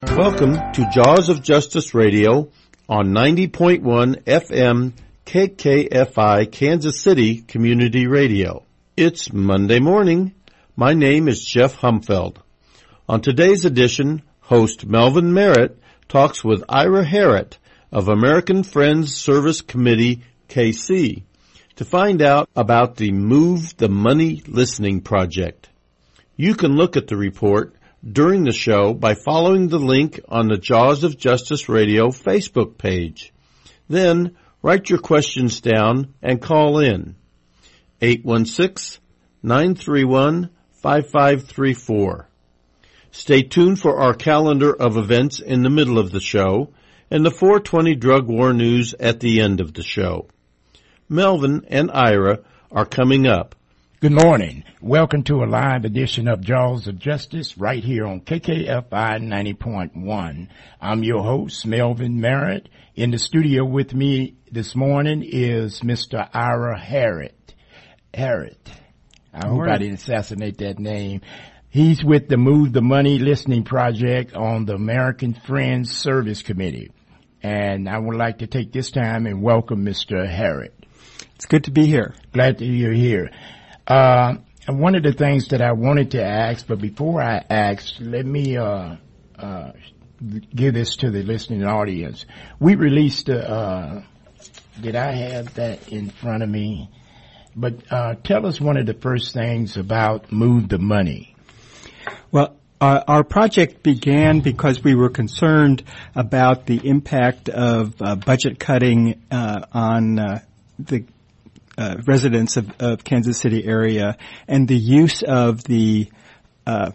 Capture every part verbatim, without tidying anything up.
Welcome to Jaws of Justice Radio on ninety point one F M K K F I Kansas City Community Radio. It's Monday morning. My name is Jeff Humfeld. On today's edition, host Melvin Merritt talks with Ira Harrett of American Friends Service Committee K C to find out about the Move the Money Listening Project. You can look at the report during the show by following the link on the Jaws of Justice Radio Facebook page. Then, write your questions down and call in. eight one six, nine three one, five five three four. Stay tuned for our calendar of events in the middle of the show and the four twenty Drug War News at the end of the show. Melvin and Ira are coming up. Good morning. Welcome to a live edition of Jaws of Justice right here on K K F I ninety point one. I'm your host, Melvin Merritt. In the studio with me this morning is Mister Ira Harrett. Harrett. I hope I didn't assassinate that name. He's with the Move the Money Listening Project on the American Friends Service Committee. And I would like to take this time and welcome Mister Harrett. It's good to be here. Glad that you're here. Uh, one of the things that I wanted to ask, but before I ask, let me, uh, uh, give this to the listening audience. We released, uh, did I have that in front of me? But, uh, tell us one of the first things about Move the Money. Well, uh, our project began because we were concerned about the impact of uh, budget cutting, uh, on, uh, the Uh, residents of, of Kansas City area and the use of the uh,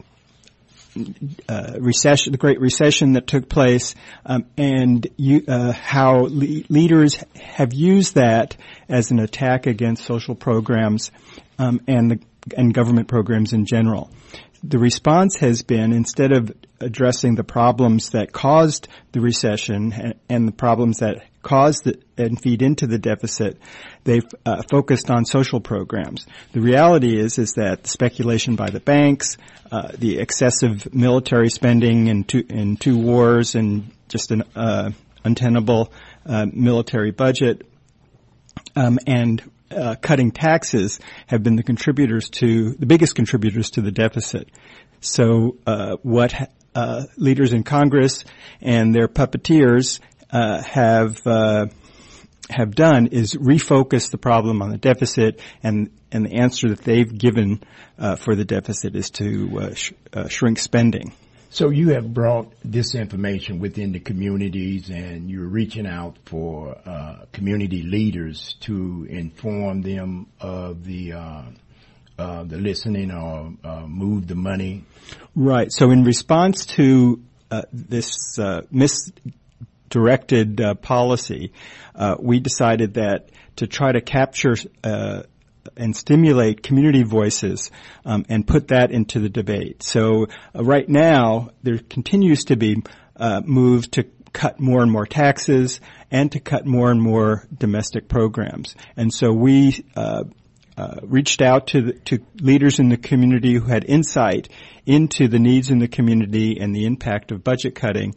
uh, recession, the Great Recession that took place, um, and you, uh, how le- leaders have used that as an attack against social programs um, and the, and government programs in general. The response has been, instead of addressing the problems that caused the recession and, and the problems that caused the, and feed into the deficit, they've uh, focused on social programs. The reality is, is that speculation by the banks, uh, the excessive military spending in two, in two wars and just an uh, untenable uh, military budget, um, and Uh, cutting taxes have been the contributors to, the biggest contributors to the deficit. So, uh, what, uh, leaders in Congress and their puppeteers, uh, have, uh, have done is refocus the problem on the deficit, and, and the answer that they've given, uh, for the deficit is to, uh, sh- uh, shrink spending. So you have brought this information within the communities, and you're reaching out for uh, community leaders to inform them of the uh, uh, the listening or uh, Move the Money. Right. So in response to uh, this uh, misdirected uh, policy, uh, we decided that to try to capture uh, and stimulate community voices, um, and put that into the debate. So uh, right now, there continues to be uh, moves to cut more and more taxes and to cut more and more domestic programs. And so we uh, uh, reached out to the, to leaders in the community who had insight into the needs in the community and the impact of budget cutting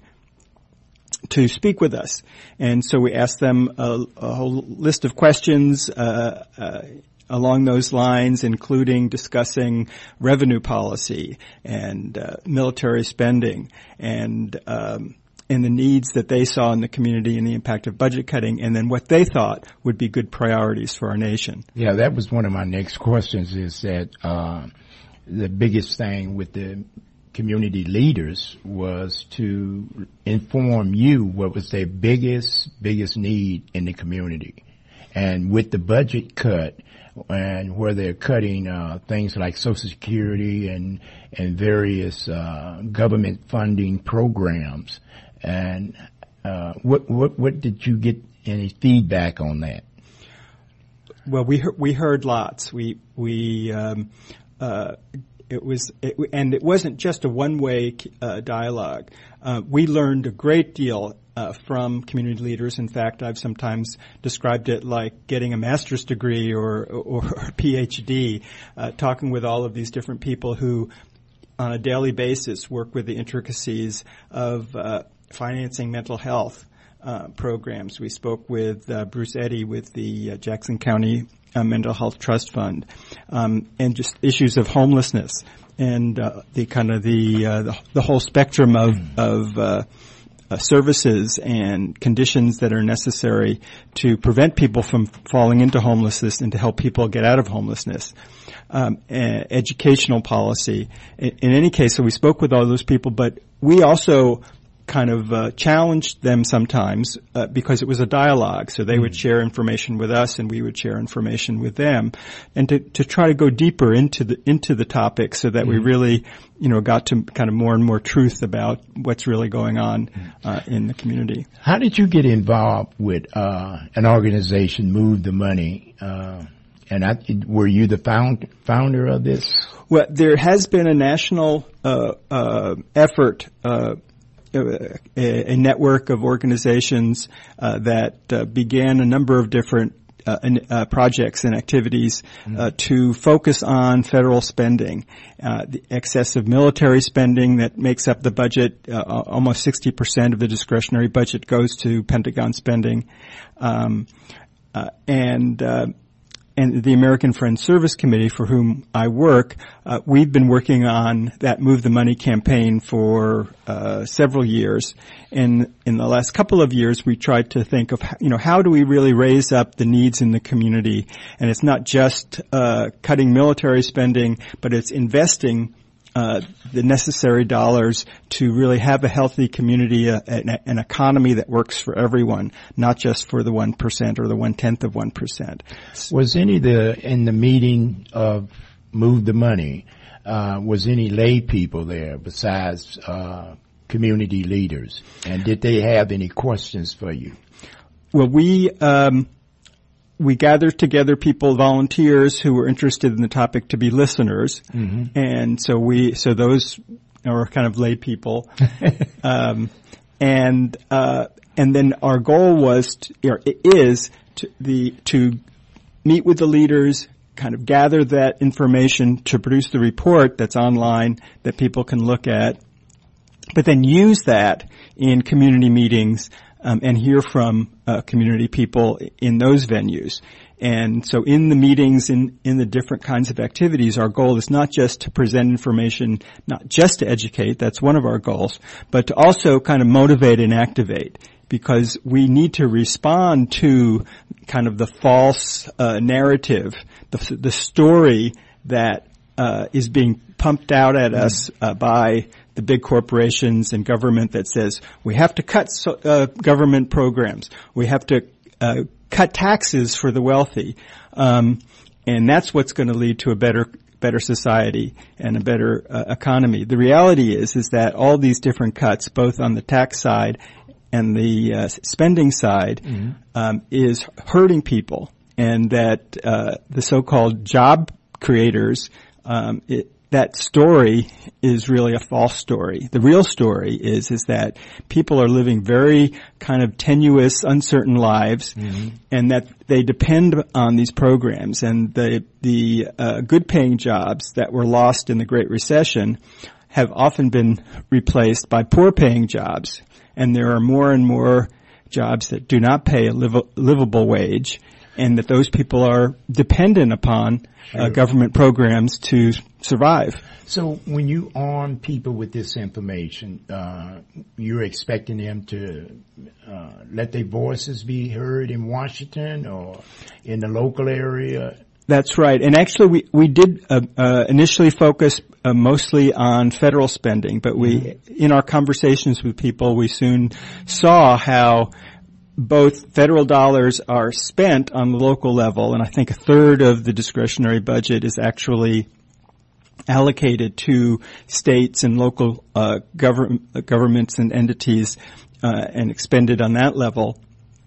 to speak with us. And so we asked them a, a whole list of questions, uh, uh, along those lines, including discussing revenue policy and uh, military spending and um, and the needs that they saw in the community and the impact of budget cutting, and then what they thought would be good priorities for our nation. Yeah, that was one of my next questions, is that uh, the biggest thing with the community leaders was to inform you what was their biggest, biggest need in the community. And with the budget cut, and where they're cutting uh, things like Social Security and and various uh, government funding programs, and uh, what what what did you get any feedback on that? Well, we heard, we heard lots. We we um, uh, it was it, and it wasn't just a one-way uh, dialogue. Uh, we learned a great deal Uh, from community leaders. In fact, I've sometimes described it like getting a master's degree or, or, or a P H D, uh, talking with all of these different people who on a daily basis, work with the intricacies of uh, financing mental health uh, programs. We spoke with uh, Bruce Eddy with the uh, Jackson County uh, Mental Health Trust Fund, um, and just issues of homelessness and uh, the kind of the, uh, the the whole spectrum of of uh, uh, services and conditions that are necessary to prevent people from falling into homelessness and to help people get out of homelessness. Um, uh, educational policy. In, in any case, so we spoke with all those people, but we also kind of uh, challenged them sometimes uh, because it was a dialogue. So they mm-hmm. would share information with us, and we would share information with them, and to, to try to go deeper into the into the topic, so that mm-hmm. we really, you know, got to kind of more and more truth about what's really going on uh, in the community. How did you get involved with uh, an organization, Move the Money? Uh, and I, were you the found, founder of this? Well, there has been a national uh, uh, effort. Uh, A, a network of organizations uh, that uh, began a number of different uh, uh, projects and activities uh, to focus on federal spending, uh, the excessive military spending that makes up the budget. Uh, almost sixty percent of the discretionary budget goes to Pentagon spending, um, uh, and uh, and the American Friends Service Committee, for whom I work, uh, we've been working on that Move the Money campaign for uh, several years. And in the last couple of years, we tried to think of, you know, how do we really raise up the needs in the community? And it's not just uh, cutting military spending, but it's investing Uh, the necessary dollars to really have a healthy community, uh, an, an economy that works for everyone, not just for the one percent or the one-tenth of one percent. Was any the, in the meeting of Move the Money, uh, was any lay people there besides, uh, community leaders? And did they have any questions for you? Well, we, um, we gathered together people, volunteers who were interested in the topic to be listeners. Mm-hmm. And so we, so those are kind of lay people. um, and, uh, and then our goal was, to, or it is to the, to meet with the leaders, kind of gather that information to produce the report that's online that people can look at, but then use that in community meetings Um, and hear from uh, community people in those venues. And so in the meetings, in, in the different kinds of activities, our goal is not just to present information, not just to educate, that's one of our goals, but to also kind of motivate and activate, because we need to respond to kind of the false uh, narrative, the, the story that uh, is being pumped out at us uh, by the big corporations and government that says we have to cut so, uh, government programs, we have to uh, cut taxes for the wealthy, um, and that's what's going to lead to a better better society and a better uh, economy. The reality is is that all these different cuts, both on the tax side and the uh, spending side, mm-hmm. um, is hurting people, and that uh, the so-called job creators, um, it, that story is really a false story. The real story is is that people are living very kind of tenuous, uncertain lives, mm-hmm. and that they depend on these programs. And the the uh, good-paying jobs that were lost in the Great Recession have often been replaced by poor-paying jobs. And there are more and more jobs that do not pay a liv- livable wage, and that those people are dependent upon uh, government programs to survive. So when you arm people with this information, uh, you're expecting them to uh, let their voices be heard in Washington or in the local area? That's right. And actually we, we did uh, uh, initially focus uh, mostly on federal spending, but we, mm-hmm. in our conversations with people, we soon saw how both federal dollars are spent on the local level, and I think a third of the discretionary budget is actually allocated to states and local uh, govern- governments and entities uh, and expended on that level.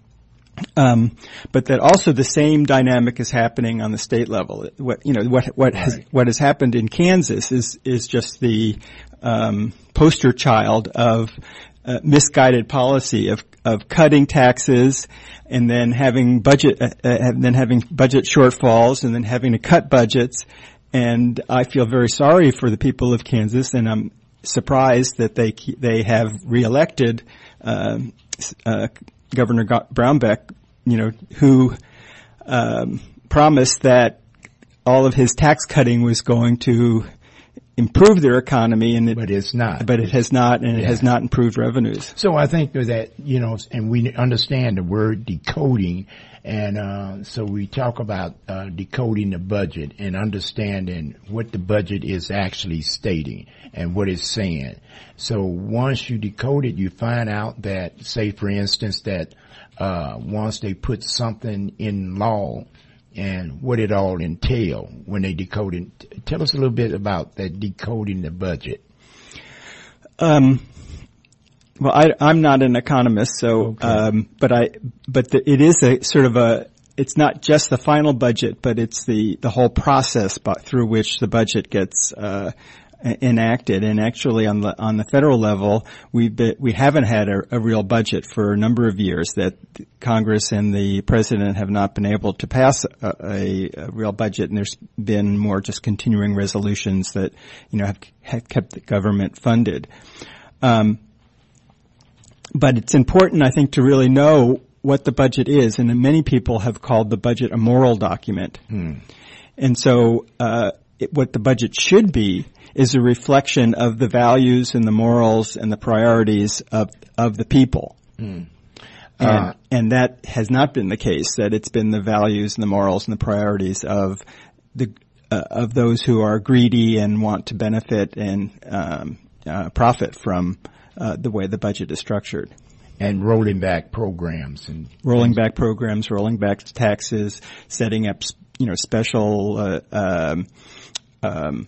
Um, but that also the same dynamic is happening on the state level. What you know, what what right. has what has happened in Kansas is is just the um, poster child of Uh, misguided policy of of cutting taxes and then having budget uh, and then having budget shortfalls and then having to cut budgets and I feel very sorry for the people of Kansas, and I'm surprised that they they have reelected uh, uh, Governor Brownback, you know, who um, promised that all of his tax cutting was going to improve their economy, and it, but it's not. But it has not, and it yeah. has not improved revenues. So I think that, you know, and we understand the word decoding, and uh so we talk about uh decoding the budget and understanding what the budget is actually stating and what it's saying. So once you decode it, you find out that, say for instance, that uh once they put something in law, and what it all entail when they decode it. Tell us a little bit about that decoding the budget. Um, well, I, I'm not an economist, so, okay. um, but I, but the, it is a sort of a, it's not just the final budget, but it's the, the whole process by, through which the budget gets, uh, enacted. And actually on the, on the federal level, we've been, we haven't had a, a real budget for a number of years, that Congress and the President have not been able to pass a, a, a real budget, and there's been more just continuing resolutions that, you know, have, have kept the government funded. Um, but it's important, I think, to really know what the budget is, and many people have called the budget a moral document. Hmm. And so, uh, it, what the budget should be is a reflection of the values and the morals and the priorities of of the people. Mm. Uh, and, and that has not been the case, that it's been the values and the morals and the priorities of the uh, of those who are greedy and want to benefit and um, uh, profit from uh, the way the budget is structured. And rolling back programs. and Rolling back programs, rolling back taxes, setting up, you know, special uh, um, um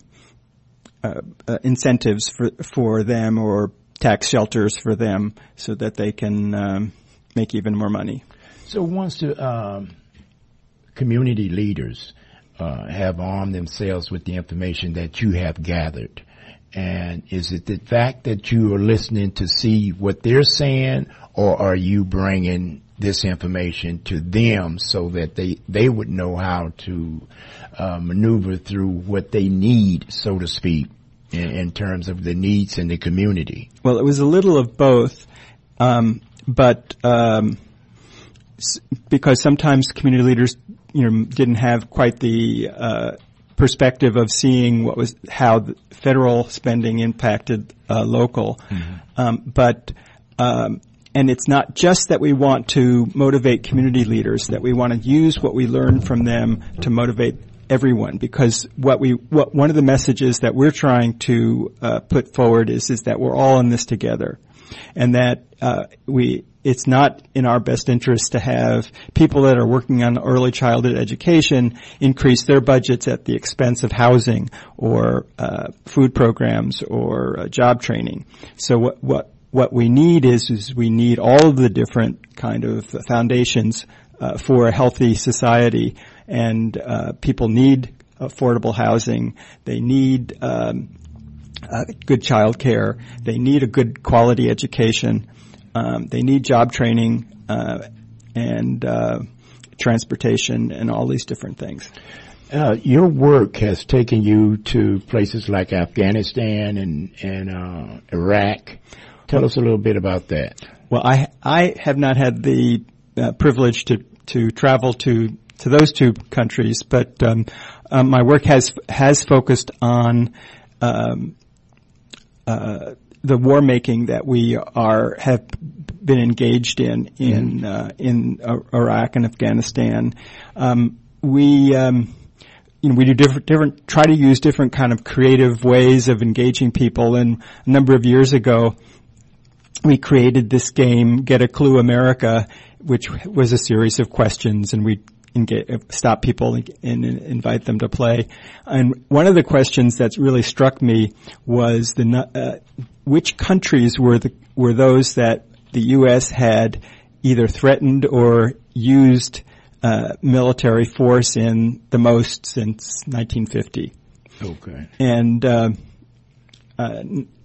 Uh, uh, incentives for for them, or tax shelters for them, so that they can um, make even more money. So once the um, community leaders uh, have armed themselves with the information that you have gathered, and is it the fact that you are listening to see what they're saying, or are you bringing this information to them so that they they would know how to uh, maneuver through what they need, so to speak, in, in terms of the needs in the community? Well, it was a little of both, um, but um, s- because sometimes community leaders, you know, didn't have quite the uh, perspective of seeing what was how the federal spending impacted uh, local, mm-hmm. um, but. Um, And it's not just that we want to motivate community leaders, that we want to use what we learn from them to motivate everyone. Because what we, what one of the messages that we're trying to uh, put forward is is that we're all in this together, and that uh, we it's not in our best interest to have people that are working on early childhood education increase their budgets at the expense of housing or uh, food programs or uh, job training. So what what What we need is, is we need all of the different kind of foundations uh, for a healthy society, and uh, people need affordable housing. They need um, uh, good child care. They need a good quality education. Um, they need job training uh, and uh, transportation and all these different things. Uh, your work has taken you to places like Afghanistan and, and uh, Iraq. Tell us a little bit about that. Well, I I have not had the uh, privilege to to travel to to those two countries, but um, um, my work has has focused on um, uh, the war making that we are have been engaged in in mm. uh, in uh, Iraq and Afghanistan. Um, we. Um, You know, we do different, different, try to use different kind of creative ways of engaging people. And a number of years ago, we created this game, Get a Clue America, which was a series of questions, and we engage, stop people and invite them to play. And one of the questions that really struck me was the uh, which countries were the were those that the U S had either threatened or used Uh, military force in the most since nineteen fifty. Okay. And uh, uh,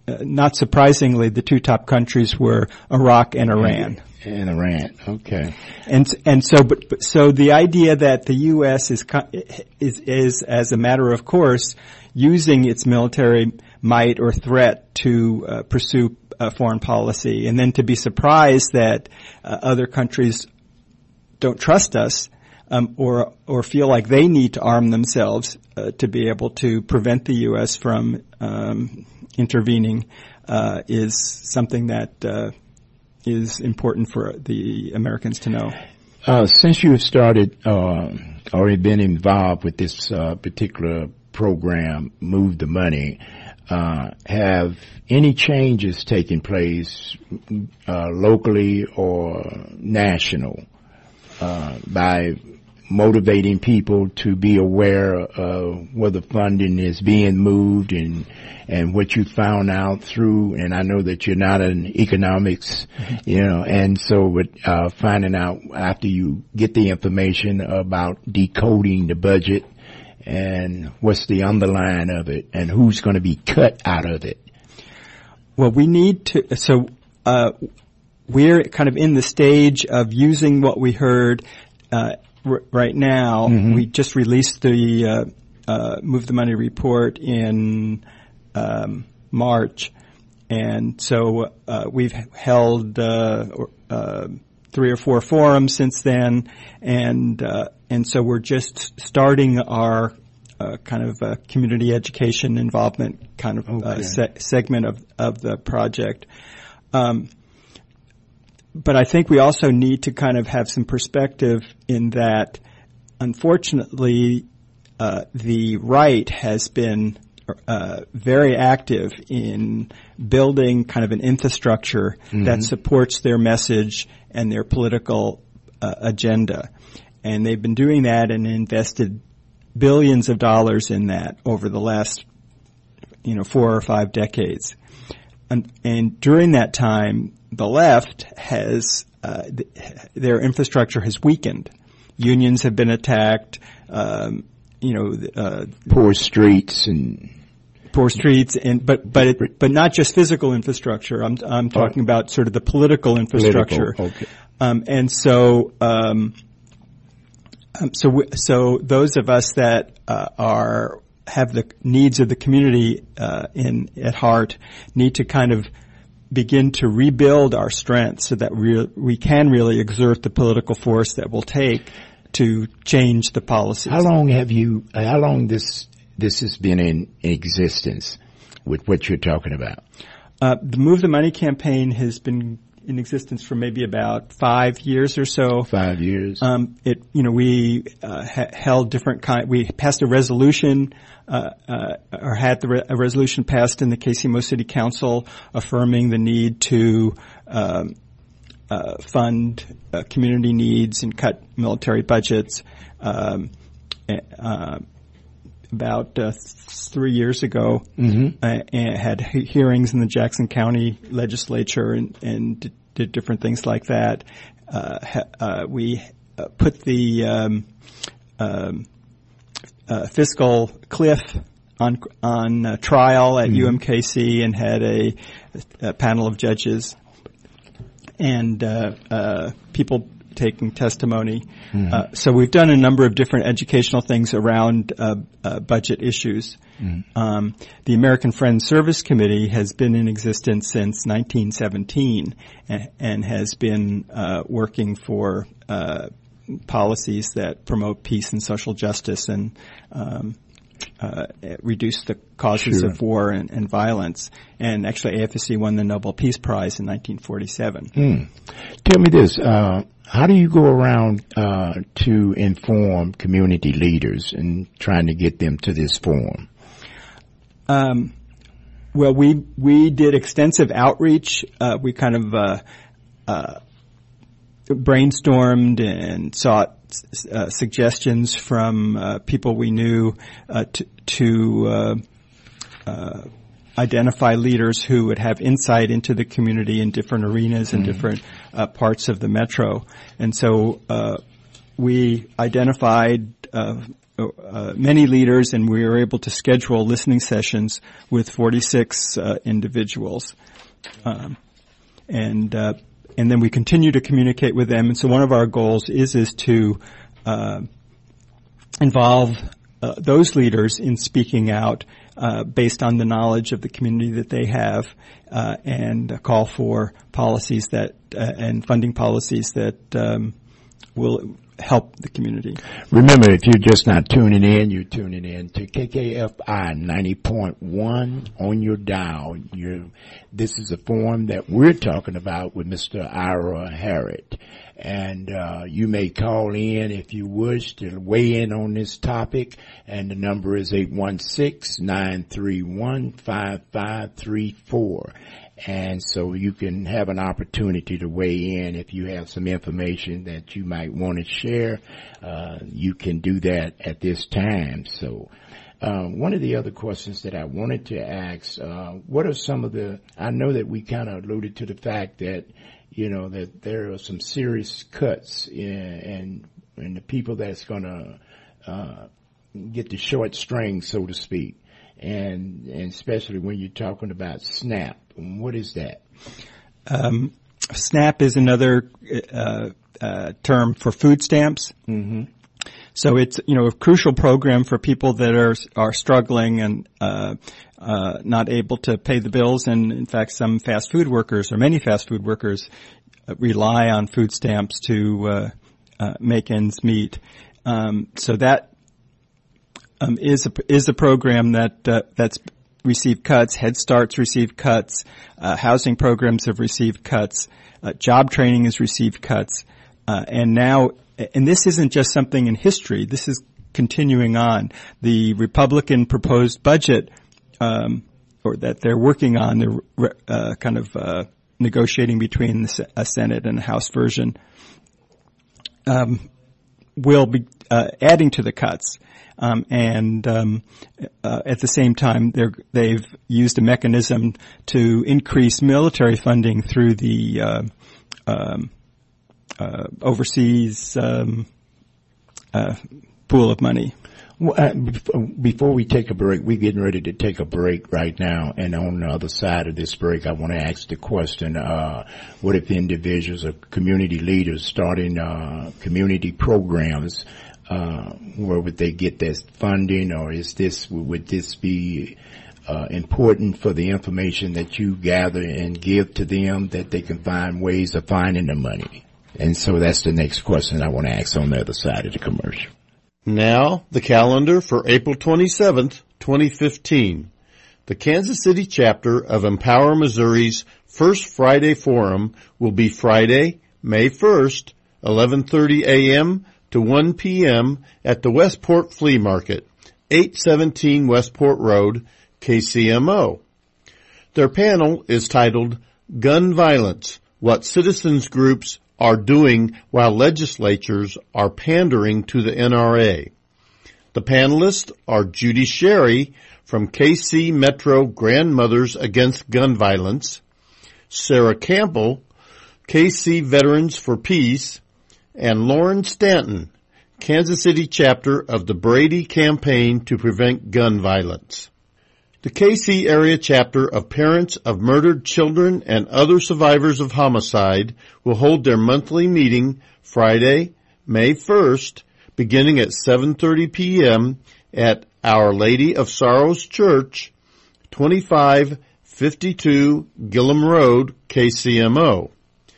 uh, not surprisingly, the two top countries were Iraq and Iran. And Iran, okay. And and so, but, but so the idea that the U S is is is as a matter of course using its military might or threat to uh, pursue uh, foreign policy, and then to be surprised that uh, other countries don't trust us um, or or feel like they need to arm themselves uh, to be able to prevent the U S from um, intervening uh, is something that. Uh, is important for the Americans to know. Uh, since you have started, uh, already been involved with this, uh, particular program, Move the Money, uh, have any changes taken place, uh, locally or national, uh, by motivating people to be aware of where the funding is being moved and and what you found out through, and I know that you're not in economics, you know, and so with uh finding out after you get the information about decoding the budget and what's the underlying of it and who's going to be cut out of it. Well, we need to, so uh we're kind of in the stage of using what we heard uh r- right now. Mm-hmm. We just released the uh uh Move the Money report in Um, March, and so uh, we've held uh, uh, three or four forums since then, and uh, and so we're just starting our uh, kind of uh, community education involvement kind of okay. uh, se- segment of of the project. Um, but I think we also need to kind of have some perspective in that, unfortunately, uh, the right has been Uh, very active in building kind of an infrastructure mm-hmm. that supports their message and their political uh, agenda. And they've been doing that and invested billions of dollars in that over the last, you know, four or five decades. And, and during that time, the left has, uh, th- their infrastructure has weakened. Unions have been attacked, um, you know, uh, poor streets and poor streets, and but but it, but not just physical infrastructure. I'm I'm talking oh. about sort of the political infrastructure. Political, okay. Um, and so um, um, so w- so those of us that uh, are have the needs of the community uh, in at heart need to kind of begin to rebuild our strength so that we we can really exert the political force that will take to change the policies. How long have you, how long this, this has been in existence with what you're talking about? Uh, the Move the Money campaign has been in existence for maybe about five years or so. Five years. Um, it, you know, we, uh, ha- held different kind, we passed a resolution, uh, uh, or had the re- a resolution passed in the K C M O City Council affirming the need to, um, Uh, fund uh, community needs and cut military budgets. Um, uh, about uh, th- three years ago, mm-hmm. uh, and had he- hearings in the Jackson County legislature and, and d- did different things like that. Uh, ha- uh, we uh, put the um, um, uh, fiscal cliff on on uh, trial at mm-hmm. U M K C and had a, a panel of judges and uh, uh, people taking testimony. Mm-hmm. Uh, so we've done a number of different educational things around uh, uh, budget issues. Mm-hmm. Um, the American Friends Service Committee has been in existence since nineteen seventeen and, and has been uh, working for uh, policies that promote peace and social justice and um, Uh, reduce the causes sure. of war and, and violence. And actually A F S C won the Nobel Peace Prize in nineteen forty-seven. Hmm. Tell me this, uh, how do you go around uh, to inform community leaders and trying to get them to this forum? Um, well, we we did extensive outreach. Uh, we kind of uh, uh, brainstormed and sought Uh, suggestions from uh, people we knew uh, to, to uh, uh, identify leaders who would have insight into the community in different arenas and mm. different uh, parts of the metro. And so uh, we identified uh, uh, many leaders, and we were able to schedule listening sessions with forty-six uh, individuals. Um, and uh, and then we continue to communicate with them. And so one of our goals is is to uh, involve uh, those leaders in speaking out uh, based on the knowledge of the community that they have, uh, and uh, call for policies that uh, and funding policies that um, will help the community. Remember, if you're just not tuning in, you're tuning in to K K F I ninety point one on your dial. You're, this is a forum that we're talking about with Mister Ira Harrod. And uh you may call in if you wish to weigh in on this topic, and the number is eight one six, nine three one, five five three four. And so you can have an opportunity to weigh in. If you have some information that you might want to share, uh you can do that at this time. So uh, one of the other questions that I wanted to ask, uh what are some of the, I know that we kind of alluded to the fact that, you know, that there are some serious cuts in, in, in the people that's going to uh get the short string, so to speak. And, and especially when you're talking about SNAP. What is that? Um, SNAP is another uh, uh, term for food stamps. Mm-hmm. So it's, you know, a crucial program for people that are are struggling and uh, uh, not able to pay the bills. And in fact, some fast food workers, or many fast food workers, uh, rely on food stamps to uh, uh, make ends meet. Um, so that um, is a is a program that uh, that's received cuts. Head Start's received cuts. Uh, housing programs have received cuts. Uh, job training has received cuts. Uh, and now, and this isn't just something in history. This is continuing on. The Republican proposed budget, um, or that they're working on, they're uh, kind of uh, negotiating between the a Senate and a House version, um, will be uh, adding to the cuts. Um, and um, uh, at the same time, they're, they've used a mechanism to increase military funding through the uh, um, uh, overseas um, uh, pool of money. Well, uh, before we take a break, we're getting ready to take a break right now. And on the other side of this break, I want to ask the question, uh, what if individuals or community leaders starting uh, community programs, Uh, where would they get this funding, or is this, would this be, uh, important for the information that you gather and give to them, that they can find ways of finding the money? And so that's the next question I want to ask on the other side of the commercial. Now, the calendar for April twenty-seventh, twenty fifteen. The Kansas City chapter of Empower Missouri's First Friday Forum will be Friday, May first, eleven thirty a.m. to one p.m. at the Westport Flea Market, eight seventeen Westport Road, K C M O. Their panel is titled Gun Violence, What Citizens Groups Are Doing While Legislatures Are Pandering to the N R A. The panelists are Judy Sherry from K C Metro Grandmothers Against Gun Violence, Sarah Campbell, K C Veterans for Peace, and Lauren Stanton, Kansas City chapter of the Brady Campaign to Prevent Gun Violence. The K C area chapter of Parents of Murdered Children and Other Survivors of Homicide will hold their monthly meeting Friday, May first, beginning at seven thirty p.m. at Our Lady of Sorrows Church, twenty-five fifty-two Gillum Road, K C M O.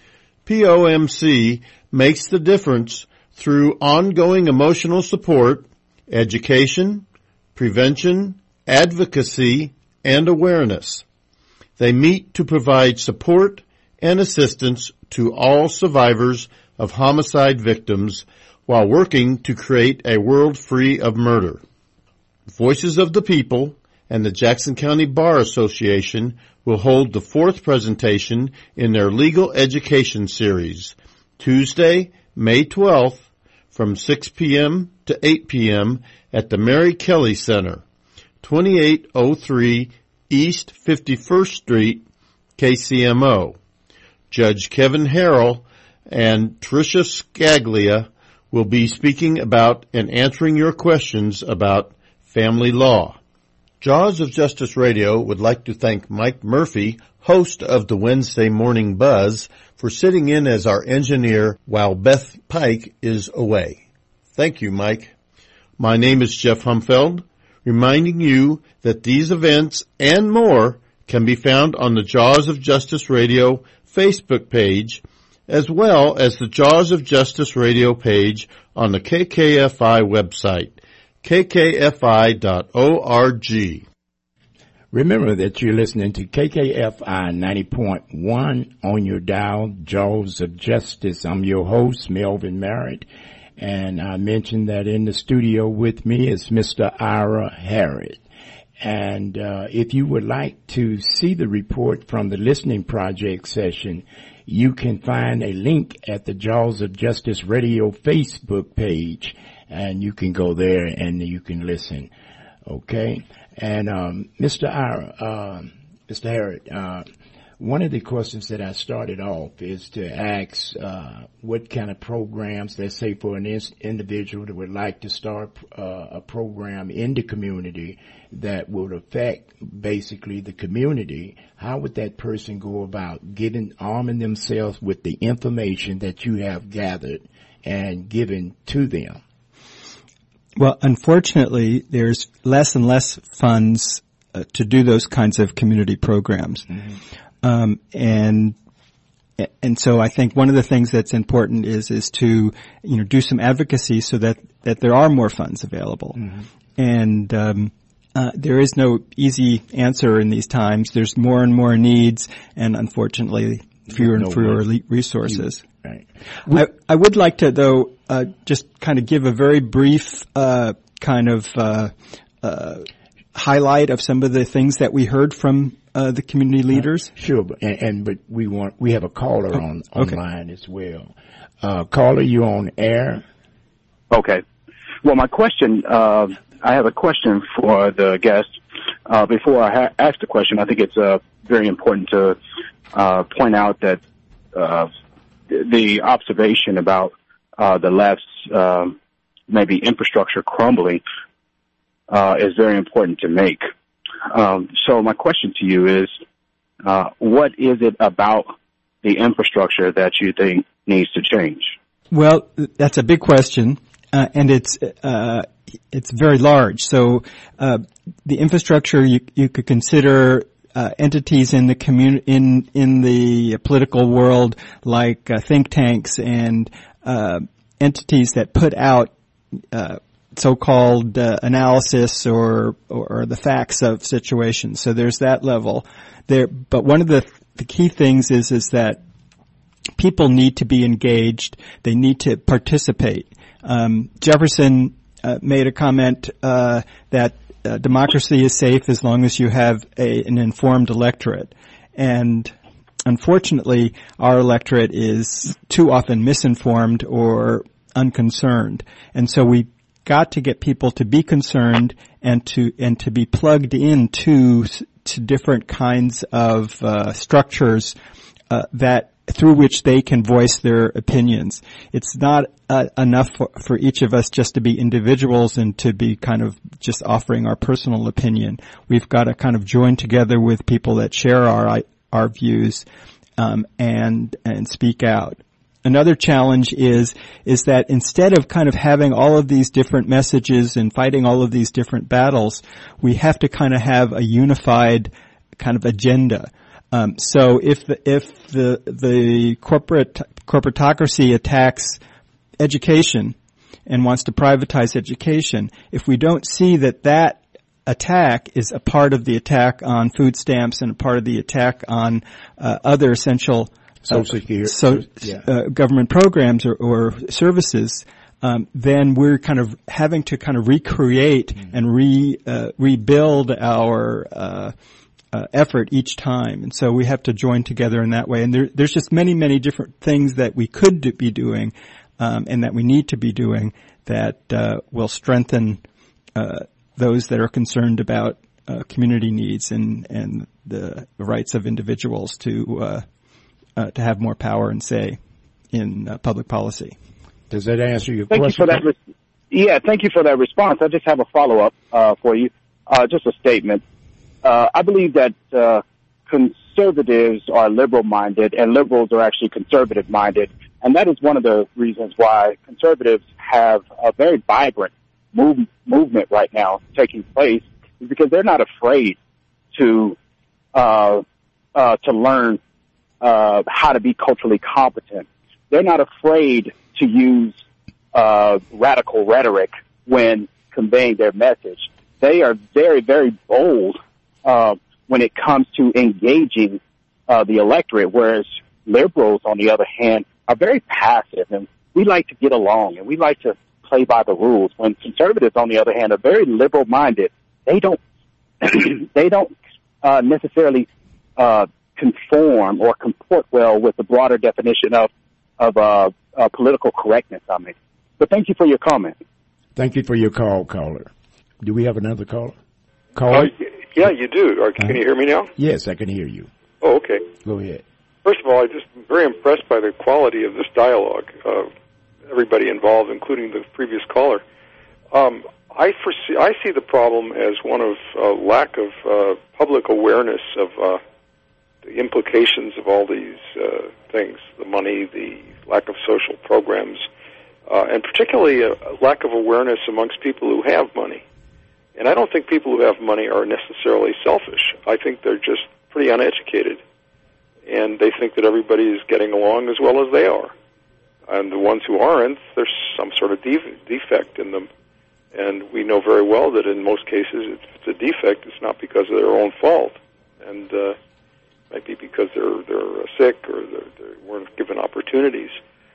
P O M C makes the difference through ongoing emotional support, education, prevention, advocacy, and awareness. They meet to provide support and assistance to all survivors of homicide victims while working to create a world free of murder. Voices of the People and the Jackson County Bar Association will hold the fourth presentation in their Legal Education Series, Tuesday, May twelfth, from six p.m. to eight p.m. at the Mary Kelly Center, twenty-eight oh three East fifty-first Street, K C M O. Judge Kevin Harrell and Tricia Scaglia will be speaking about and answering your questions about family law. Jaws of Justice Radio would like to thank Mike Murphy, host of the Wednesday Morning Buzz, for sitting in as our engineer while Beth Pike is away. Thank you, Mike. My name is Jeff Humfeld, reminding you that these events and more can be found on the Jaws of Justice Radio Facebook page, as well as the Jaws of Justice Radio page on the K K F I website, k k f i dot org. Remember that you're listening to K K F I ninety point one on your dial, Jaws of Justice. I'm your host, Melvin Merritt, and I mentioned that in the studio with me is Mister Ira Harrod. And uh, if you would like to see the report from the Listening Project session, you can find a link at the Jaws of Justice Radio Facebook page, and you can go there and you can listen. Okay? And um, Mister Ira, uh, Mister Harrod, uh, one of the questions that I started off is to ask uh, what kind of programs, let's say for an is- individual that would like to start uh, a program in the community that would affect basically the community, how would that person go about getting, arming themselves with the information that you have gathered and given to them? Well, unfortunately, there's less and less funds uh, to do those kinds of community programs. Mm-hmm. Um, and, and so I think one of the things that's important is, is to, you know, do some advocacy so that, that there are more funds available. Mm-hmm. And, um, uh, there is no easy answer in these times. There's more and more needs, and unfortunately, fewer and fewer resources. Right. I, I would like to, though, uh, just kind of give a very brief, uh, kind of, uh, uh, highlight of some of the things that we heard from Uh, the community leaders? Uh, sure, but, and, and but we want we have a caller oh, on okay. online as well. Uh, caller, you on air? Okay. Well, my question, uh, I have a question for the guest. Uh, before I ha- ask the question, I think it's uh, very important to uh, point out that uh, the observation about uh, the left's uh, maybe infrastructure crumbling uh, is very important to make. Um, so my question to you is, uh, what is it about the infrastructure that you think needs to change? Well, that's a big question, uh, and it's uh, it's very large. So uh, the infrastructure you, you could consider uh, entities in the community in in the political world, like uh, think tanks and uh, entities that put out Uh, so-called uh, analysis or, or the facts of situations. So there's that level there. But one of the, the key things is, is that people need to be engaged. They need to participate. Um, Jefferson uh, made a comment uh, that uh, democracy is safe as long as you have a, an informed electorate. And unfortunately, our electorate is too often misinformed or unconcerned. And so we got to get people to be concerned and to and to be plugged into to different kinds of uh, structures uh, that through which they can voice their opinions. It's not uh, enough for, for each of us just to be individuals and to be kind of just offering our personal opinion. We've got to kind of join together with people that share our our views um, and and speak out. Another challenge is, is that instead of kind of having all of these different messages and fighting all of these different battles, we have to kind of have a unified kind of agenda. Um, so if the, if the, the corporate, corporatocracy attacks education and wants to privatize education, if we don't see that that attack is a part of the attack on food stamps and a part of the attack on uh, other essential Social security, so, yeah. uh, government programs or, or services, um, then we're kind of having to kind of recreate mm-hmm. and re uh, rebuild our uh, uh, effort each time, and so we have to join together in that way. And there, there's just many, many different things that we could do, be doing, um, and that we need to be doing that uh, will strengthen uh, those that are concerned about uh, community needs and and the rights of individuals to. Uh, Uh, to have more power and say in uh, public policy. Does that answer your thank question? You for that re- yeah, thank you for that response. I just have a follow-up uh, for you, uh, just a statement. Uh, I believe that uh, conservatives are liberal-minded and liberals are actually conservative-minded, and that is one of the reasons why conservatives have a very vibrant move- movement right now taking place, is because they're not afraid to uh, uh, to learn uh, how to be culturally competent. They're not afraid to use uh, radical rhetoric when conveying their message. They are very, very bold uh, when it comes to engaging uh, the electorate, whereas liberals, on the other hand, are very passive, and we like to get along, and we like to play by the rules. When conservatives, on the other hand, are very liberal-minded, they don't they don't uh, necessarily uh, conform or comport well with the broader definition of of uh, uh, political correctness. I mean, but thank you for your comment. Thank you for your call, caller. Do we have another caller? Caller? Uh, yeah, you do. Or, can uh-huh. you hear me now? Yes, I can hear you. Oh, okay. Go ahead. First of all, I'm just very impressed by the quality of this dialogue. Uh, everybody involved, including the previous caller. Um, I foresee, I see the problem as one of uh, lack of uh, public awareness of uh, the implications of all these uh, things, the money, the lack of social programs, uh, and particularly a, a lack of awareness amongst people who have money. And I don't think people who have money are necessarily selfish. I think they're just pretty uneducated, and they think that everybody is getting along as well as they are. And the ones who aren't, there's some sort of def- defect in them. And we know very well that in most cases, if it's a defect, it's not because of their own fault, and uh, it might be because they're they're sick or they're, they weren't given opportunities.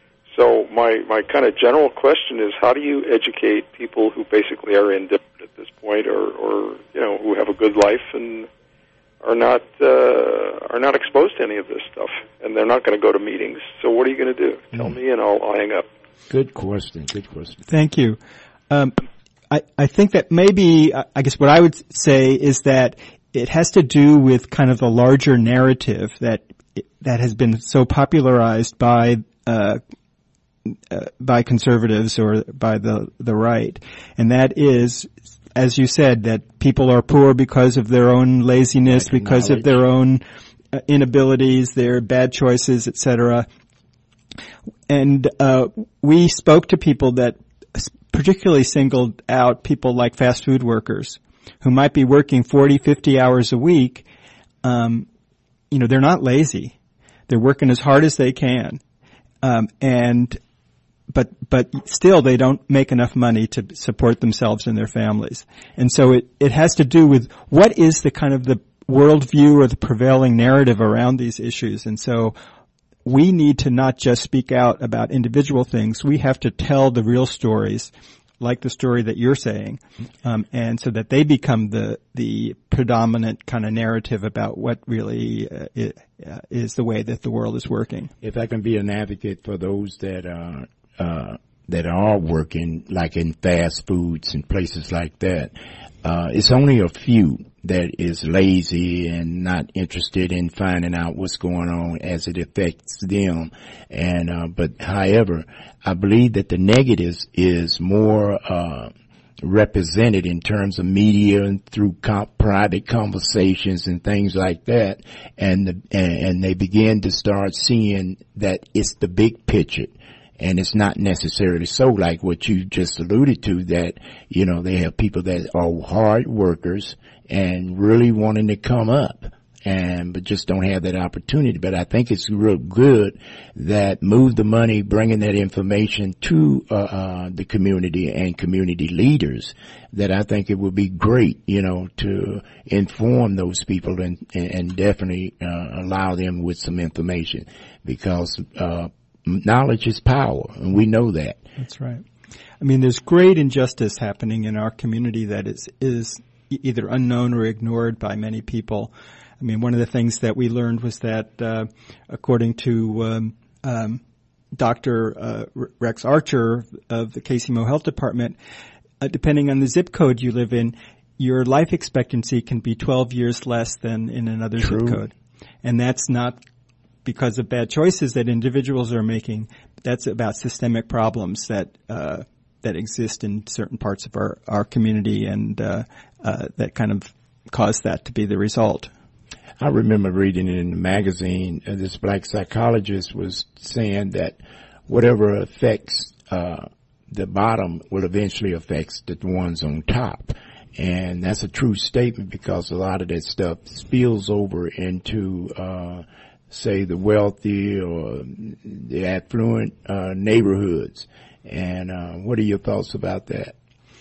So my my kind of general question is, how do you educate people who basically are indifferent at this point, or, or you know, who have a good life and are not uh, are not exposed to any of this stuff, and they're not going to go to meetings? So what are you going to do? Mm. Tell me, and I'll, I'll hang up. Good question. Good question. Thank you. Um, I, I think that maybe, I guess what I would say is that it has to do with kind of the larger narrative that that has been so popularized by uh, uh, by conservatives or by the the right, and that is, as you said, that people are poor because of their own laziness, because of their own uh, inabilities, their bad choices, et cetera. And uh, we spoke to people that particularly singled out people like fast food workers who might be working forty, fifty hours a week. Um, you know, they're not lazy. They're working as hard as they can. Um, and, but, but still they don't make enough money to support themselves and their families. And so it, it has to do with what is the kind of the worldview or the prevailing narrative around these issues. And so we need to not just speak out about individual things. We have to tell the real stories, like the story that you're saying, um, and so that they become the the predominant kind of narrative about what really uh, it, uh, is the way that the world is working. If I can be an advocate for those that are uh, that are working, like in fast foods and places like that, uh, it's only a few that is lazy and not interested in finding out what's going on as it affects them. And, uh, but however, I believe that the negatives is more, uh, represented in terms of media and through comp- private conversations and things like that. And, the, and, and they begin to start seeing that it's the big picture. And it's not necessarily so like what you just alluded to, that, you know, they have people that are hard workers and really wanting to come up, and but just don't have that opportunity. But I think it's real good that Move the Money, bringing that information to uh, uh the community and community leaders, that I think it would be great, you know, to inform those people and, and definitely uh, allow them with some information, because uh knowledge is power, and we know that. That's right. I mean, there's great injustice happening in our community that is is either unknown or ignored by many people. I mean, one of the things that we learned was that, uh, according to um, um, Doctor Uh, Rex Archer of the Casey Mo Health Department, uh, depending on the zip code you live in, your life expectancy can be twelve years less than in another True. zip code, and that's not because of bad choices that individuals are making. That's about systemic problems that uh, that exist in certain parts of our, our community, and uh, uh, that kind of cause that to be the result. I remember reading in the magazine, uh, this black psychologist was saying that whatever affects uh, the bottom will eventually affect the ones on top. And that's a true statement, because a lot of that stuff spills over into, uh, say, the wealthy or the affluent uh, neighborhoods. And uh, what are your thoughts about that?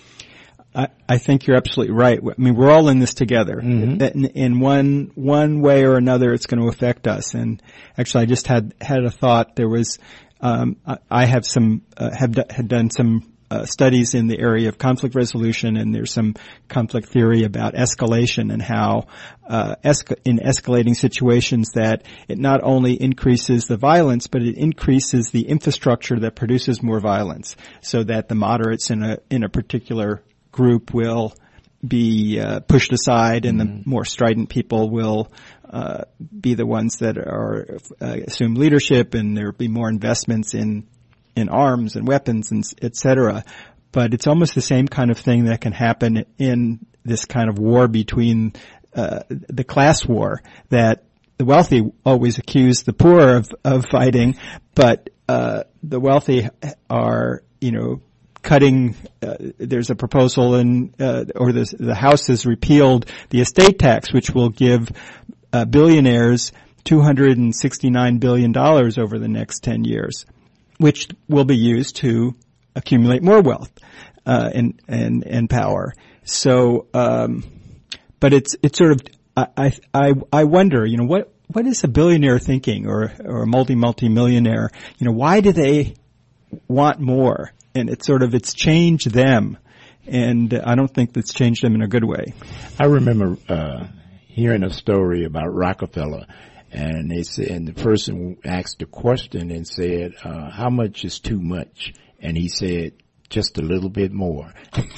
I, I think you're absolutely right. I mean, we're all in this together. Mm-hmm. That in, in one one way or another, it's going to affect us. And actually, I just had had a thought. There was, um, I, I have some uh, have d- had done some uh, studies in the area of conflict resolution, and there's some conflict theory about escalation and how uh, esca- in escalating situations that it not only increases the violence, but it increases the infrastructure that produces more violence, so that the moderates in a in a particular group will be uh, pushed aside, and mm-hmm. the more strident people will uh, be the ones that are uh, assume leadership, and there will be more investments in in arms and weapons and et cetera. But it's almost the same kind of thing that can happen in this kind of war between uh, the class war, that the wealthy always accuse the poor of, of fighting, but uh, the wealthy are, you know, cutting, uh, there's a proposal in, uh, or the, the House has repealed the estate tax, which will give uh, billionaires two hundred sixty-nine billion dollars over the next ten years, which will be used to accumulate more wealth, uh, and, and, and power. So, um, but it's, it's sort of, I, I, I wonder, you know, what, what is a billionaire thinking, or, or a multi, multi-millionaire? You know, why do they want more? And it's sort of, it's changed them. And I don't think that's changed them in a good way. I remember, uh, hearing a story about Rockefeller, and they said, and the person asked a question and said, uh, how much is too much? And he said, just a little bit more.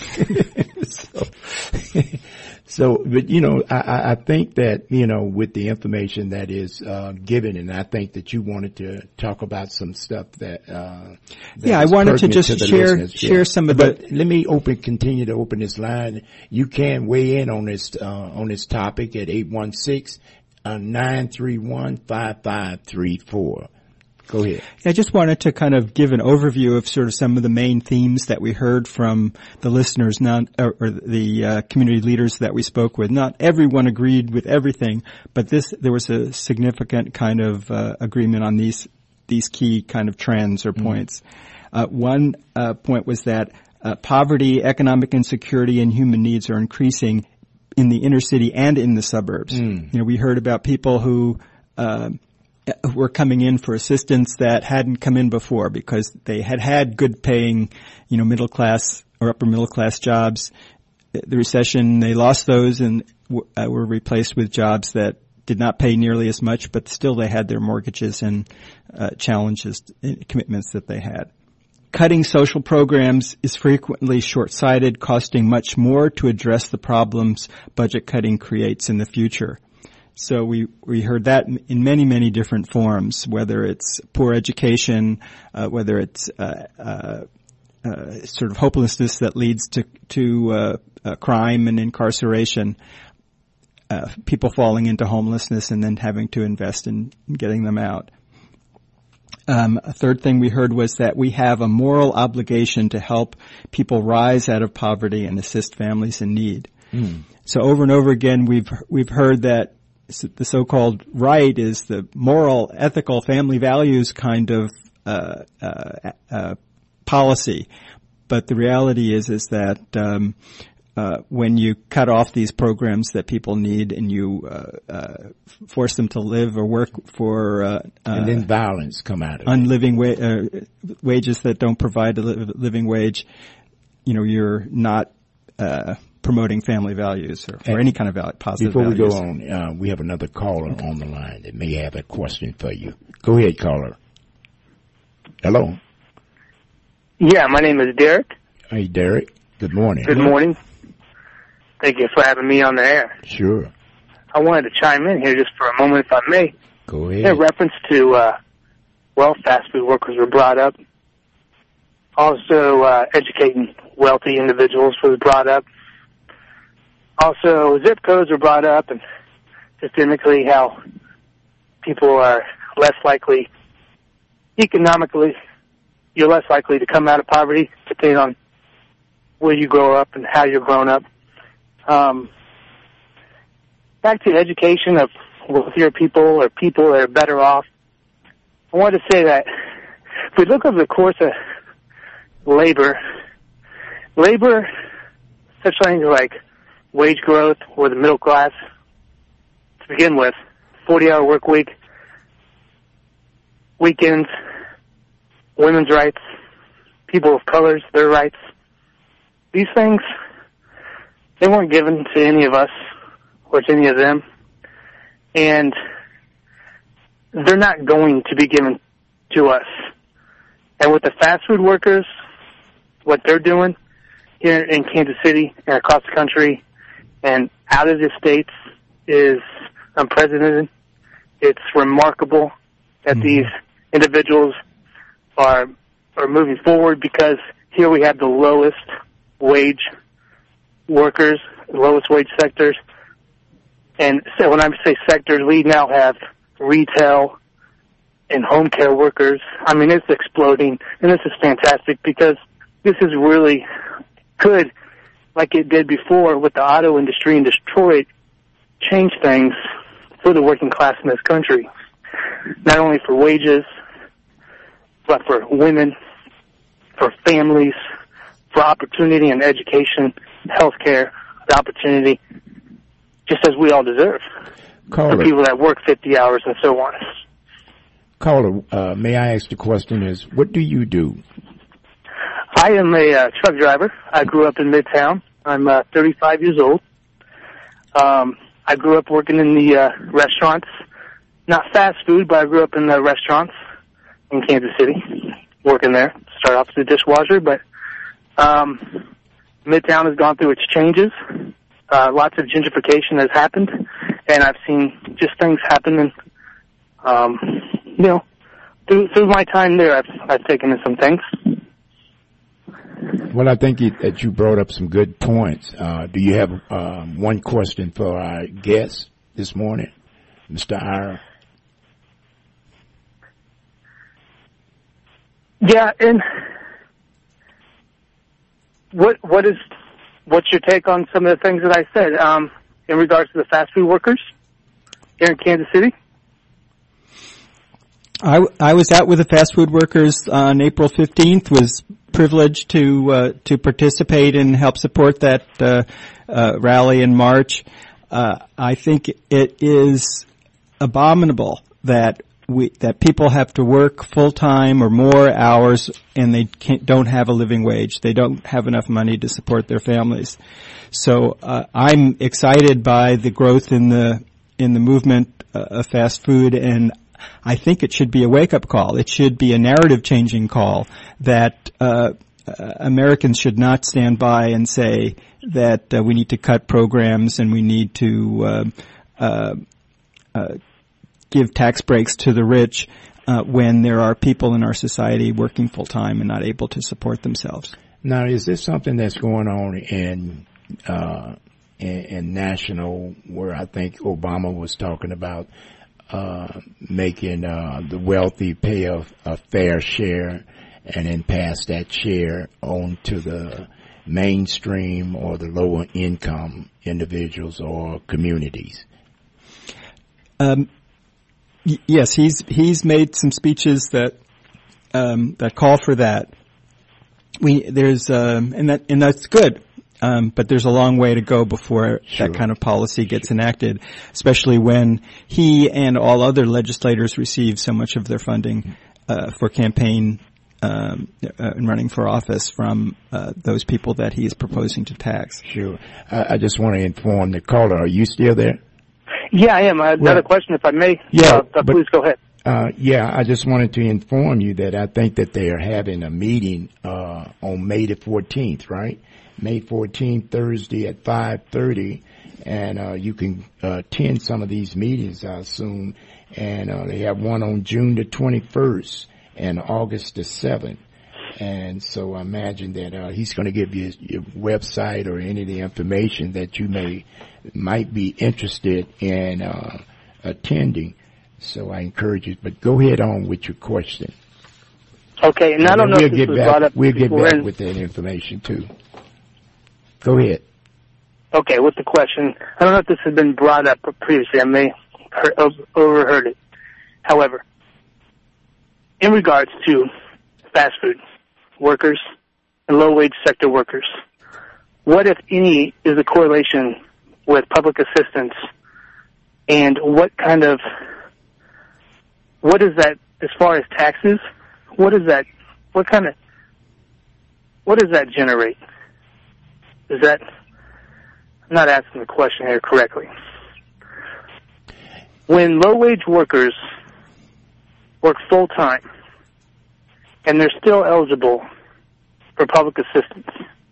so, so, but you know, I, I think that, you know, with the information that is, uh, given, and I think that you wanted to talk about some stuff that, uh, that yeah, I wanted to just to share, listeners. share yeah. some of but the, let me open, continue to open this line. You can weigh in on this, uh, on this topic at eight one six, nine three one, five five three four. Go ahead. I just wanted to kind of give an overview of sort of some of the main themes that we heard from the listeners, not, or, or the uh, community leaders that we spoke with. Not everyone agreed with everything, but this, there was a significant kind of uh, agreement on these these key kind of trends or points. Mm-hmm. Uh, one uh, point was that uh, poverty, economic insecurity, and human needs are increasing in the inner city and in the suburbs. Mm. You know, we heard about people who uh, were coming in for assistance that hadn't come in before because they had had good paying, you know, middle class or upper middle class jobs. The recession, they lost those and w- uh, were replaced with jobs that did not pay nearly as much, but still they had their mortgages and uh, challenges and commitments that they had. Cutting social programs is frequently short-sighted, costing much more to address the problems budget cutting creates in the future. So we, we heard that in many, many different forms, whether it's poor education, uh, whether it's, uh, uh, uh, sort of hopelessness that leads to, to, uh, uh crime and incarceration, uh, people falling into homelessness and then having to invest in getting them out. Um, a third thing we heard was that we have a moral obligation to help people rise out of poverty and assist families in need. Mm. So over and over again, we've, we've heard that the so-called right is the moral, ethical, family values kind of uh, uh, uh, policy, but the reality is is that um, uh, when you cut off these programs that people need and you uh, uh, force them to live or work for uh, and then violence come out of unliving wa- uh, wages that don't provide a li- living wage, you know, you're not uh, promoting family values or, or any kind of value, positive Before values. we go on, uh, we have another caller okay. on the line that may have a question for you. Go ahead, caller. Hello. Yeah, my name is Derek. Hey, Derek. Good morning. Good morning. Thank you for having me on the air. Sure. I wanted to chime in here just for a moment, if I may. Go ahead. In reference to, uh, well, fast food workers were brought up. Also, uh, educating wealthy individuals was brought up. Also, zip codes were brought up, and systemically how people are less likely, economically, you're less likely to come out of poverty depending on where you grow up and how you're grown up. Um, back to education of wealthier people or people that are better off. I want to say that if we look over the course of labor, labor, such things like wage growth or the middle class, to begin with, forty-hour work week, weekends, women's rights, people of colors, their rights. These things, they weren't given to any of us or to any of them, and they're not going to be given to us. And with the fast food workers, what they're doing here in Kansas City and across the country and out of the states is unprecedented. It's remarkable that mm-hmm. these individuals are are moving forward, because here we have the lowest wage workers, lowest wage sectors. And so when I say sectors, we now have retail and home care workers. I mean, it's exploding, and this is fantastic, because this is really could, like it did before with the auto industry in Detroit, change things for the working class in this country. Not only for wages, but for women, for families, for opportunity and education, health care, the opportunity, just as we all deserve. Caller. For people that work fifty hours and so on. Caller, uh, may I ask the question is, what do you do? I am a uh, truck driver. I grew up in Midtown. I'm uh, thirty-five years old. Um, I grew up working in the uh, restaurants, not fast food, but I grew up in the restaurants in Kansas City, working there. Started off as a dishwasher, but um, Midtown has gone through its changes. Uh, lots of gentrification has happened, and I've seen just things happen. And um, you know, through through my time there, I've I've taken in some things. Well, I think you, that you brought up some good points. Uh, do you have um, one question for our guest this morning, Mister Ira? Yeah, and what what is what's your take on some of the things that I said um, in regards to the fast food workers here in Kansas City? I, I was out with the fast food workers on April fifteenth, was privileged to uh, to participate and help support that uh, uh, rally in March. Uh, I think it is abominable that we that people have to work full time or more hours and they can't, don't have a living wage. They don't have enough money to support their families. So uh, I'm excited by the growth in the in the movement uh, of fast food, and I think it should be a wake-up call. It should be a narrative-changing call that uh, uh, Americans should not stand by and say that uh, we need to cut programs and we need to uh, uh, uh, give tax breaks to the rich uh, when there are people in our society working full-time and not able to support themselves. Now, is this something that's going on in uh, in, in national, where I think Obama was talking about Uh, making uh, the wealthy pay a, a fair share and then pass that share on to the mainstream or the lower income individuals or communities? Um, y- yes, he's he's made some speeches that um, that call for that. We there's um, and that and that's good. Um, but there's a long way to go before sure. that kind of policy gets sure. enacted, especially when he and all other legislators receive so much of their funding uh, for campaign um, uh, and running for office from uh, those people that he is proposing to tax. Sure. I, I just want to inform the caller. Are you still there? Yeah, I am. I have another well, question, if I may. Yeah, uh, but, please go ahead. Uh, yeah, I just wanted to inform you that I think that they are having a meeting uh, on May the fourteenth, right? May fourteenth, Thursday at five thirty, and uh, you can uh, attend some of these meetings, I assume, and uh, they have one on June the twenty-first and August the seventh. And so I imagine that uh, he's going to give you your website or any of the information that you may might be interested in uh, attending. So I encourage you. But go ahead on with your question. Okay, and I don't know we'll if this get was back, brought up We'll get back in. with that information too. Go ahead. Okay, with the question, I don't know if this has been brought up previously. I may have overheard it. However, in regards to fast food workers and low-wage sector workers, what, if any, is the correlation with public assistance, and what kind of, what is that, as far as taxes, what is that, what kind of, what does that generate? Is that, I'm not asking the question here correctly. When low-wage workers work full-time and they're still eligible for public assistance,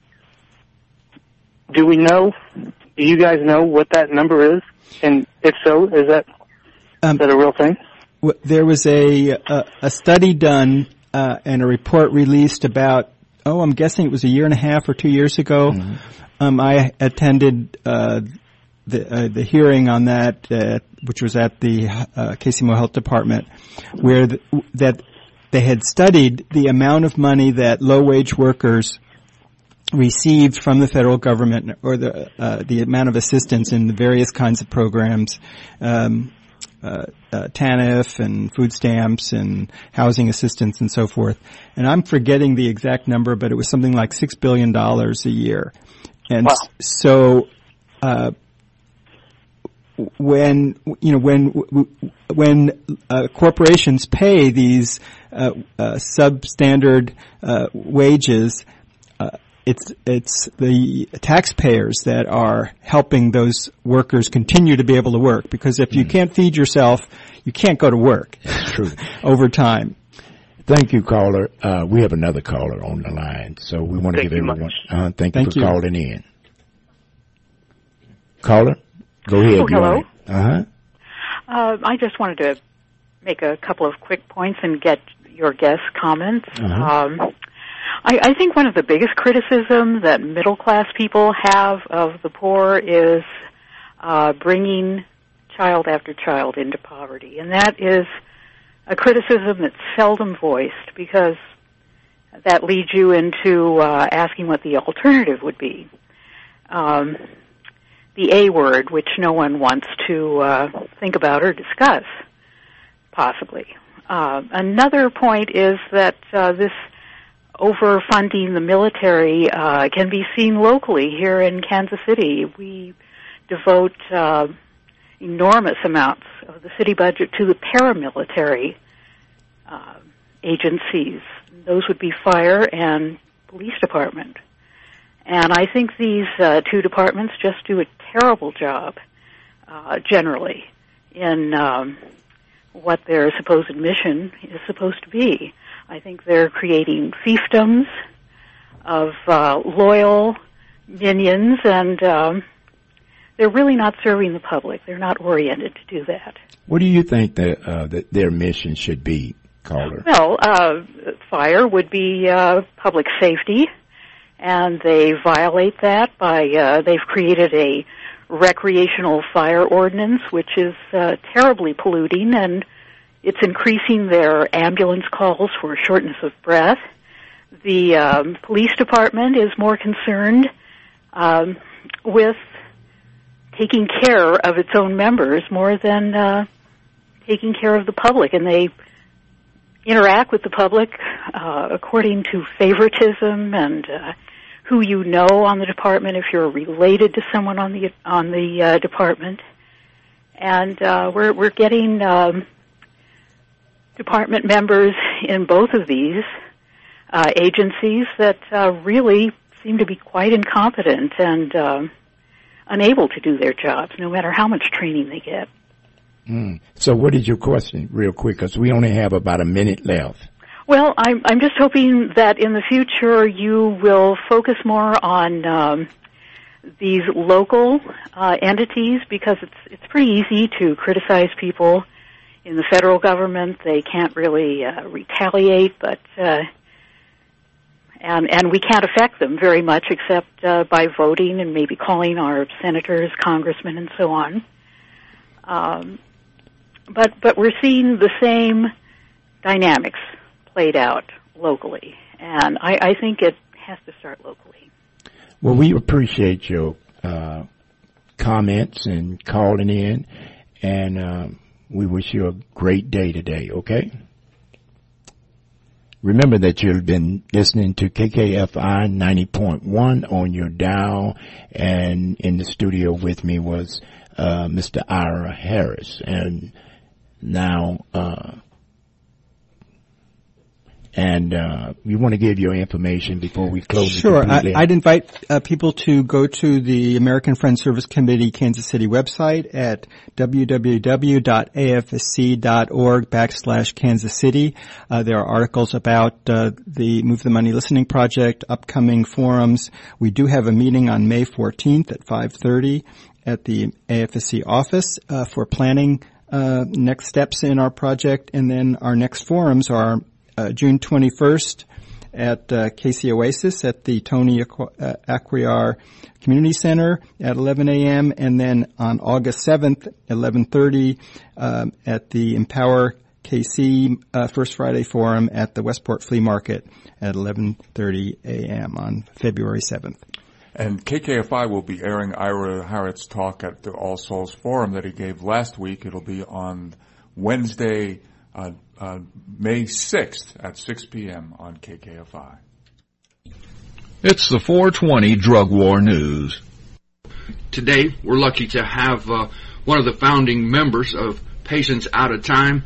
do we know, do you guys know what that number is? And if so, is that, um, is that a real thing? There was a, a, a study done uh, and a report released about, oh, I'm guessing it was a year and a half or two years ago. Mm-hmm. Um, I attended uh, the uh, the hearing on that, uh, which was at the uh, K C M O Health Department, where the, that they had studied the amount of money that low-wage workers received from the federal government, or the uh, the amount of assistance in the various kinds of programs, um, uh, uh, T A N F and food stamps and housing assistance and so forth. And I'm forgetting the exact number, but it was something like six billion dollars a year. And wow. so, uh, when, you know, when, when, uh, corporations pay these, uh, uh substandard, uh, wages, uh, it's, it's the taxpayers that are helping those workers continue to be able to work, because if you mm. can't feed yourself, you can't go to work. That's true. Over time. Thank you, caller. Uh, we have another caller on the line, so we want to give everyone, uh, thank, thank you for you. calling in. Caller, go ahead. Oh, hello. Uh-huh. Uh, I just wanted to make a couple of quick points and get your guest comments. Uh-huh. Um, I, I think one of the biggest criticisms that middle-class people have of the poor is uh, bringing child after child into poverty, and that is a criticism that's seldom voiced, because that leads you into uh, asking what the alternative would be. Um, the A word, which no one wants to uh, think about or discuss, possibly. Uh, another point is that uh, this overfunding the military uh, can be seen locally here in Kansas City. We devote uh, enormous amounts of the city budget to the paramilitary uh, agencies. Those would be fire and police department. And I think these uh, two departments just do a terrible job, uh, generally, in um, what their supposed mission is supposed to be. I think they're creating fiefdoms of uh, loyal minions, and um, they're really not serving the public. They're not oriented to do that. What do you think that, uh, that their mission should be, caller? Well, uh, fire would be uh, public safety, and they violate that by, uh, they've created a recreational fire ordinance, which is uh, terribly polluting, and it's increasing their ambulance calls for shortness of breath. The um, police department is more concerned um, with taking care of its own members more than uh, taking care of the public, and they interact with the public uh, according to favoritism and uh, who you know on the department, if you're related to someone on the on the uh, department, and uh, we're we're getting um, department members in both of these uh, agencies that uh, really seem to be quite incompetent and um, unable to do their jobs, no matter how much training they get. Mm. So what is your question, real quick, because we only have about a minute left? Well, I'm, I'm just hoping that in the future you will focus more on um, these local uh, entities, because it's it's pretty easy to criticize people in the federal government. They can't really uh, retaliate, but uh, and and we can't affect them very much except uh, by voting and maybe calling our senators, congressmen, and so on. Um, but but we're seeing the same dynamics played out locally, and I, I think it has to start locally. Well, we appreciate your uh, comments and calling in, and uh, we wish you a great day today, okay? Remember that you've been listening to K K F I ninety point one on your dial, and in the studio with me was uh, Mister Ira Harris. And now, uh, and uh, you want to give your information before we close? Sure. I, I'd invite uh, people to go to the American Friends Service Committee Kansas City website at www.afsc.org backslash Kansas City. Uh, there are articles about uh, the Move the Money Listening Project, upcoming forums. We do have a meeting on May fourteenth at five thirty at the A F S C office uh, for planning uh, next steps in our project, and then our next forums are Uh, June twenty-first at uh, K C Oasis at the Tony Aqu- uh, Acquiyar Community Center at eleven a.m. and then on August seventh, eleven thirty um, at the Empower K C uh, First Friday Forum at the Westport Flea Market at eleven thirty a.m. on February seventh. And K K F I will be airing Ira Harriet's talk at the All Souls Forum that he gave last week. It'll be on Wednesday, uh, uh, May sixth at six p.m. on K K F I. It's the four twenty Drug War News. Today, we're lucky to have uh, one of the founding members of Patients Out of Time,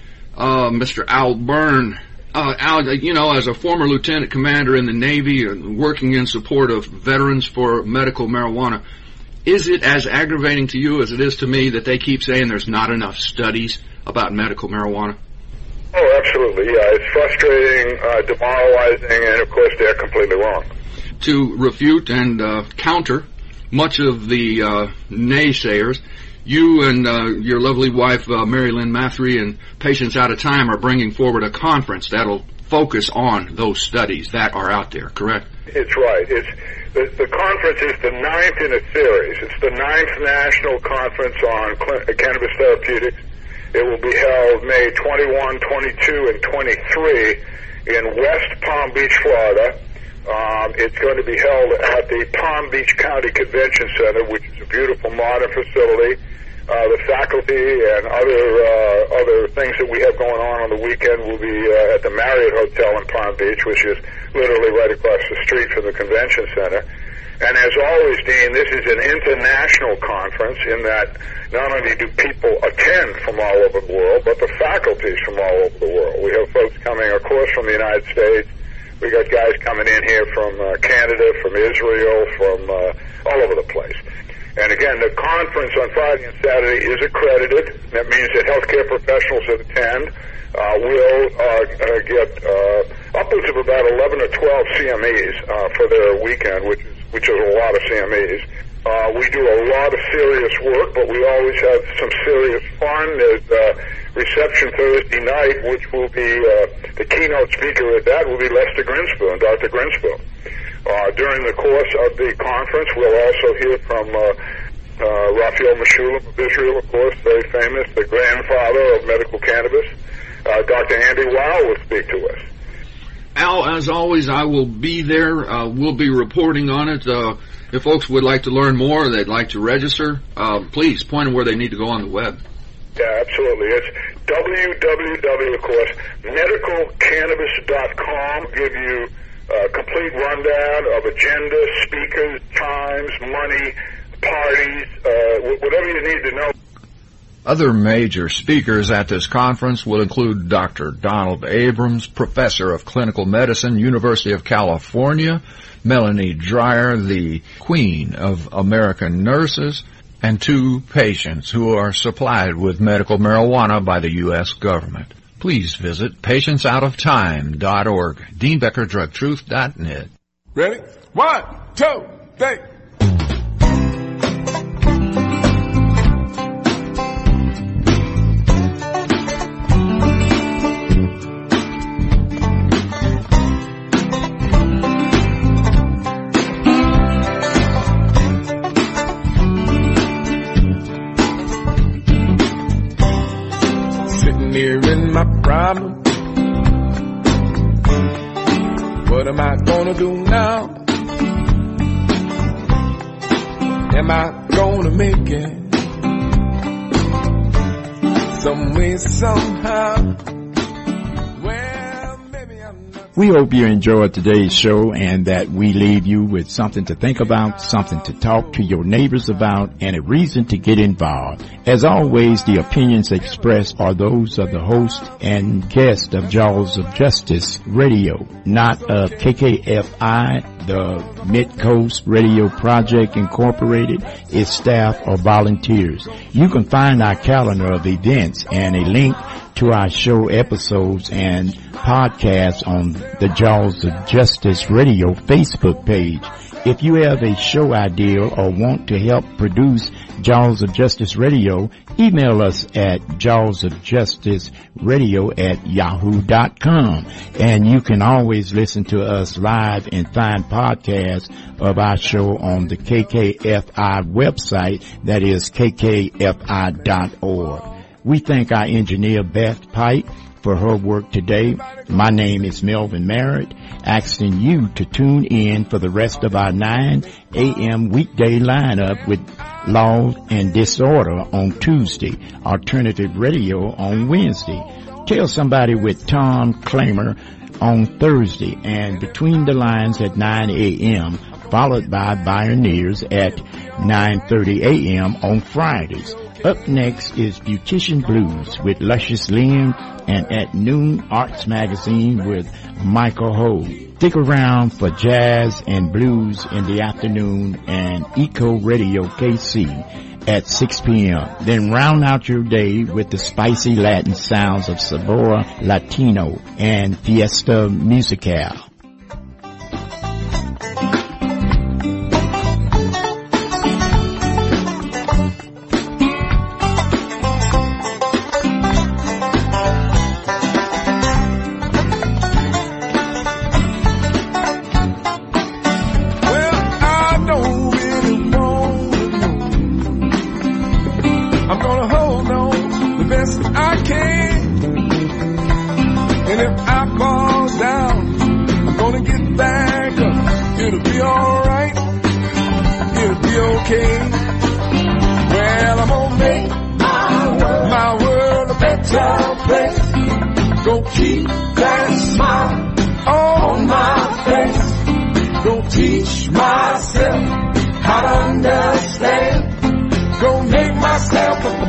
uh, Mister Al Byrne. Uh, Al, you know, as a former lieutenant commander in the Navy and working in support of veterans for medical marijuana, is it as aggravating to you as it is to me that they keep saying there's not enough studies about medical marijuana? Oh, absolutely, yeah. It's frustrating, uh, demoralizing, and of course they're completely wrong. To refute and uh, counter much of the uh, naysayers, you and uh, your lovely wife, uh, Mary Lynn Mathry, and Patients Out of Time are bringing forward a conference that'll focus on those studies that are out there, correct? It's right. It's the, the conference is the ninth in a series. It's the ninth National Conference on Cl- Cannabis Therapeutics. It will be held May twenty-first, twenty-second, and twenty-third in West Palm Beach, Florida. Um, it's going to be held at the Palm Beach County Convention Center, which is a beautiful modern facility. Uh, the faculty and other uh, other things that we have going on on the weekend will be uh, at the Marriott Hotel in Palm Beach, which is literally right across the street from the convention center. And as always, Dean, this is an international conference in that not only do people attend from all over the world, but the faculties from all over the world. We have folks coming, of course, from the United States. We got guys coming in here from uh, Canada, from Israel, from uh, all over the place. And again, the conference on Friday and Saturday is accredited. That means that healthcare professionals that attend uh, will uh, uh, get uh, upwards of about eleven or twelve C M Es uh, for their weekend, which is which is a lot of C M Es. Uh, we do a lot of serious work, but we always have some serious fun. There's uh, reception Thursday night, which will be uh, the keynote speaker at that will be Lester Grinspoon, Doctor Grinspoon. Uh, during the course of the conference, we'll also hear from uh, uh, Raphael Meshulam of Israel, of course, very famous, the grandfather of medical cannabis. Uh, Doctor Andy Weil will speak to us. Al, as always, I will be there. Uh, we'll be reporting on it. Uh, if folks would like to learn more, or they'd like to register, uh, please point them where they need to go on the web. Yeah, absolutely. It's w w w, of course, medical cannabis dot com. Give you a complete rundown of agenda, speakers, times, money, parties, uh, whatever you need to know. Other major speakers at this conference will include Doctor Donald Abrams, Professor of Clinical Medicine, University of California, Melanie Dreyer, the Queen of American Nurses, and two patients who are supplied with medical marijuana by the U S government. Please visit patients out of time dot org, dean becker drug truth dot net. Ready? One, two, three. What am I gonna do now? Am I gonna make it? Some way, somehow. Well, maybe I'm not. We hope you enjoyed today's show and that we leave you with something to think about, something to talk to your neighbors about, and a reason to get involved. As always, the opinions expressed are those of the host and guest of Jaws of Justice Radio, not of K K F I, the Mid-Coast Radio Project Incorporated, its staff, or volunteers. You can find our calendar of events and a link to our show episodes and podcasts on the Jaws of Justice Radio Facebook page. If you have a show idea or want to help produce Jaws of Justice Radio, email us at jawsofjusticeradio at yahoo dot com. And you can always listen to us live and find podcasts of our show on the K K F I website, that is K K F I dot org. We thank our engineer Beth Pike for her work today. My name is Melvin Merritt, asking you to tune in for the rest of our nine a.m. weekday lineup with Law and Disorder on Tuesday, Alternative Radio on Wednesday. Tell Somebody with Tom Clamer on Thursday, and Between the Lines at nine a.m., followed by Pioneers at nine thirty a.m. on Fridays. Up next is Beautician Blues with Luscious Lynn, and at noon, Arts Magazine with Michael Ho. Stick around for jazz and blues in the afternoon and Eco Radio K C at six p.m. Then round out your day with the spicy Latin sounds of Sabor Latino and Fiesta Musical. Teach myself how to understand. Go make myself a